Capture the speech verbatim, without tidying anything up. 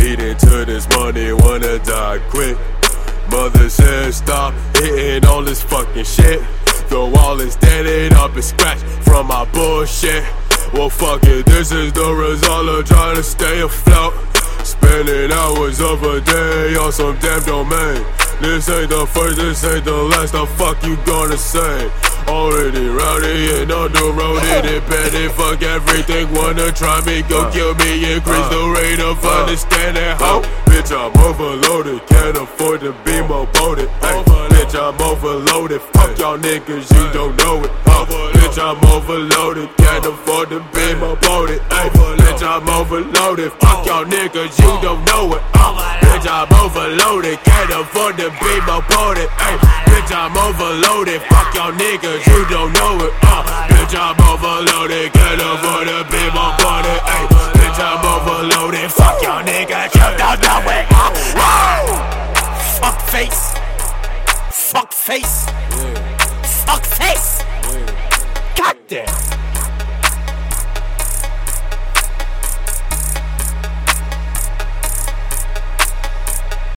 Feeding to this money, wanna die quick. Mother said stop hitting all this fucking shit. Throw all this standing up and scratch from my bullshit. Well fuck it, this is the result of trying to stay afloat. Spending hours of a day on some damn domain. This ain't the first, this ain't the last, the fuck you gonna say? Already rowdy and on the road, independent, fuck everything. Wanna try me, go uh, kill me, increase uh, the rate of uh, understanding. How? Bitch, I'm overloaded, can't afford to be more boated. Ay, bitch, I'm overloaded, fuck y'all niggas, you don't know it. Uh, bitch, I'm overloaded, can't afford to be more boated. Ay, bitch, I'm overloaded, fuck y'all niggas, you don't know it. Uh, bitch, I'm overloaded, can't afford to be more boated. Ay, bitch, I'm overloaded, fuck y'all niggas, you don't know it. Uh, bitch, I'm overloaded, can't afford to be more boated. Ay, bitch, I'm overloaded, fuck y'all niggas, you don't know it. Uh, oh. Fuck face, fuck face, fuck face. Goddamn.